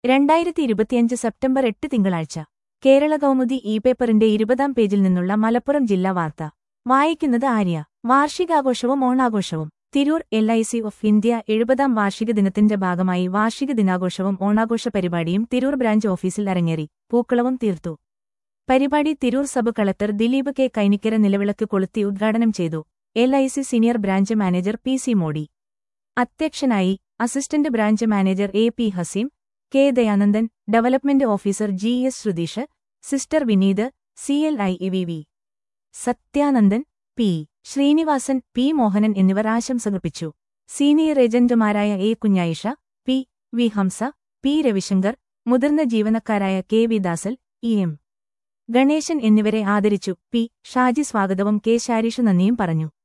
2025 September 8 തിങ്കളാഴ്ച കേരള കൗമുദി പേപ്പറിന്റെ 20-ാം പേജിൽ നിന്നുള്ള മലപ്പുറം ജില്ലാ വാർത്ത വായിക്കുന്നത് ആര്യ. വാർഷികാഘോഷവും ഓണാഘോഷവും. തിരൂർ LIC ഓഫ് ഇന്ത്യ 70-ാം വാർഷിക ദിനത്തിന്റെ ഭാഗമായി വാർഷിക ദിനാഘോഷവും ഓണാഘോഷ പരിപാടിയും തിരൂർ ബ്രാഞ്ച് ഓഫീസിൽ അരങ്ങേറി. പൂക്കളവും തീർത്തു. പരിപാടി Tirur sub collector Dileep K Kainikkara നിലവിളക്ക് കൊളുത്തി ഉദ്ഘാടനം ചെയ്തു. LIC senior branch manager PC Modi അധ്യക്ഷനായി. Assistant branch manager AP Haseem, K Dayanandan, development officer GS Sruthish, sister Vineeth, CLI EVV Sathyanandan, P Srinivasan, P Mohanan എന്നിവർ ആശംസകർപ്പിച്ചു. സീനിയർ ഏജന്റുമാരായ A Kunjayisha, P Hamsa, P Ravishankar, മുതിർന്ന ജീവനക്കാരായ KV ദാസൽ, EM ഗണേശൻ എന്നിവരെ ആദരിച്ചു. P ഷാജി സ്വാഗതവും K ശാരീഷ് നന്ദിയും പറഞ്ഞു.